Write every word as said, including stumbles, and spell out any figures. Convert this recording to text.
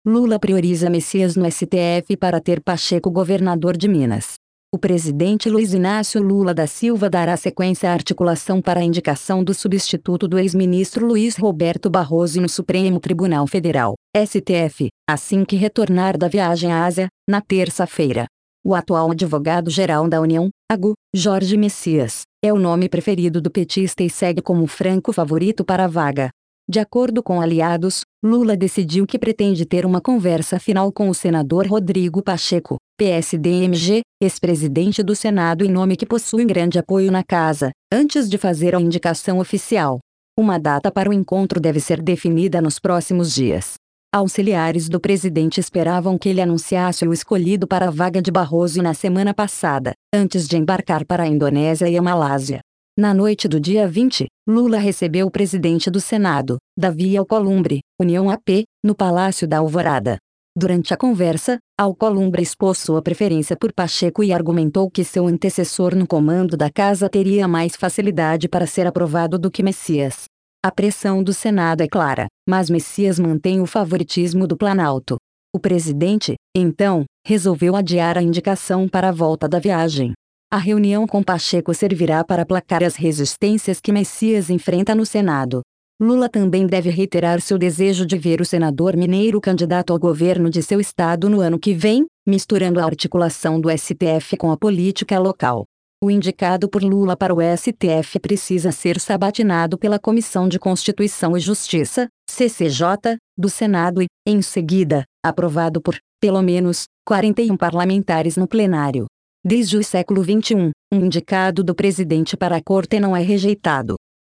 Lula prioriza Messias no S T F para ter Pacheco governador de Minas. O presidente Luiz Inácio Lula da Silva dará sequência à articulação para a indicação do substituto do ex-ministro Luiz Roberto Barroso no Supremo Tribunal Federal, S T F, assim que retornar da viagem à Ásia, na terça-feira. O atual advogado-geral da União, A G U, Jorge Messias, é o nome preferido do petista e segue como franco favorito para a vaga. De acordo com aliados, Lula decidiu que pretende ter uma conversa final com o senador Rodrigo Pacheco, P S D M G, ex-presidente do Senado e nome que possui grande apoio na casa, antes de fazer a indicação oficial. Uma data para o encontro deve ser definida nos próximos dias. Auxiliares do presidente esperavam que ele anunciasse o escolhido para a vaga de Barroso na semana passada, antes de embarcar para a Indonésia e a Malásia. Na noite do dia vinte, Lula recebeu o presidente do Senado, Davi Alcolumbre, União A P, no Palácio da Alvorada. Durante a conversa, Alcolumbre expôs sua preferência por Pacheco e argumentou que seu antecessor no comando da casa teria mais facilidade para ser aprovado do que Messias. A pressão do Senado é clara, mas Messias mantém o favoritismo do Planalto. O presidente, então, resolveu adiar a indicação para a volta da viagem. A reunião com Pacheco servirá para aplacar as resistências que Messias enfrenta no Senado. Lula também deve reiterar seu desejo de ver o senador mineiro candidato ao governo de seu estado no ano que vem, misturando a articulação do S T F com a política local. O indicado por Lula para o S T F precisa ser sabatinado pela Comissão de Constituição e Justiça, C C J, do Senado e, em seguida, aprovado por, pelo menos, quarenta e um parlamentares no plenário. Desde o século vinte e um, um indicado do presidente para a corte não é rejeitado.